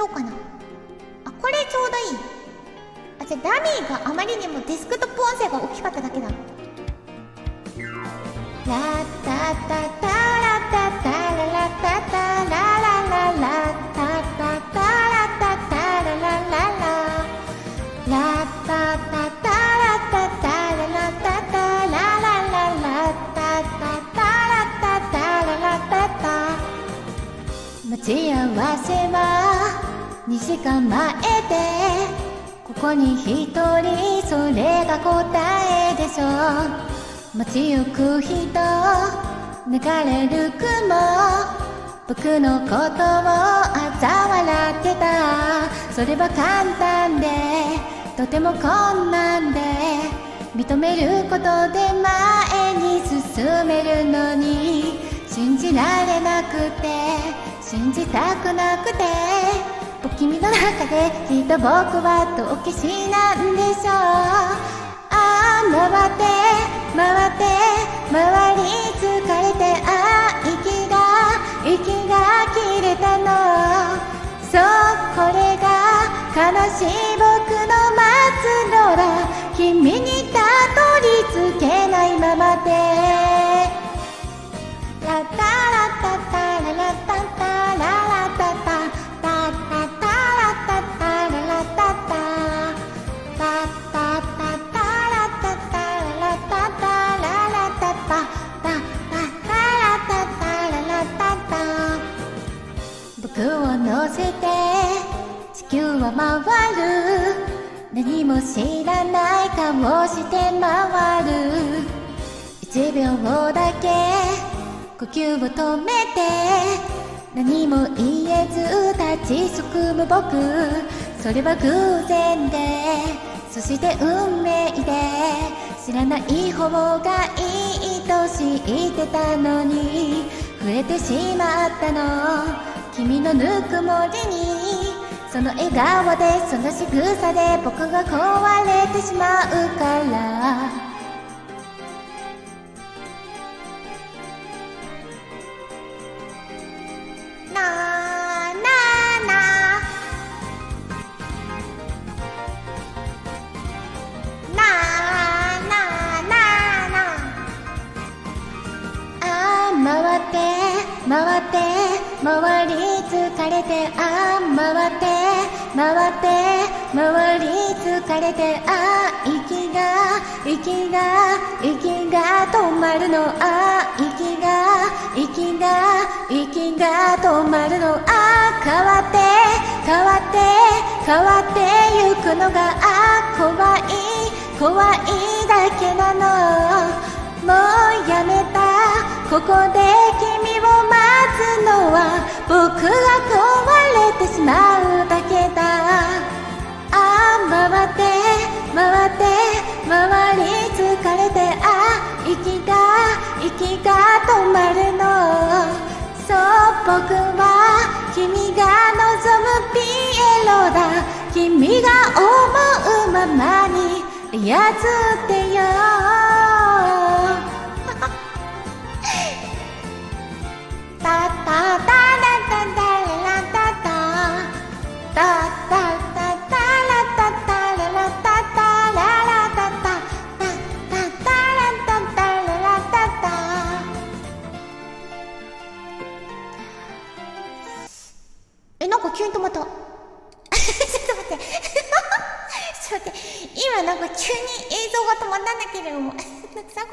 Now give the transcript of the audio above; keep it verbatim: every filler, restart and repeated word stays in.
ようかな。あ、これちょうどいい。あ、じゃあダミーがあまりにもデスクトップ音声が大きかっただけだ。ラッタタタラタタララタタララララタタタラタタラララララッタタタラタタララタタララララタタタラタタララタタ。待ち合わせはにじかんまえで、ここに一人、それが答えでしょう。街行く人、流れる雲、僕のことを嘲笑ってた。それは簡単でとても困難で、認めることで前に進めるのに、信じられなくて信じたくなくて、君の中できっと僕は道化師なんでしょう。ああ回って回って回り疲れて、ああ息が息が切れたの。そう、これが悲しい僕の待つローラ、君にたどり着けないままで。ラタラタタララタタララタタタタタラタタララタタタタタタラタタララタタララタタタタタラタタララタタ。僕を乗せて地球は回る、何も知らない顔して回る。一秒だけ呼吸を止めて、何も言えず立ちすくむ僕。それは偶然で、そして運命で、知らない方がいいと知ってたのに触れてしまったの、君のぬくもりに。その笑顔でその仕草で僕が壊れてしまうから。回って回って回り疲れて、ああ回って回って回り疲れて、ああ息が息が息が止まるの、ああ息が息が息が止まるの。ああ変わって変わって変わってゆくのが、ああ怖い怖いだけなの。もうやめた、ここで君を待つのは僕が壊れてしまうだけだ。ああ回って回って回り疲れて、ああ息が息が止まるの。そう僕は君が望むピエロだ、君が思うままに操ってよ。タタタラタタララタタタタタタラタタララタタララタタタタタラタタララタタ。え、なんか急に止まった。ちょっと待ってちょっと待って、今なんか急に映像が止まったんだけど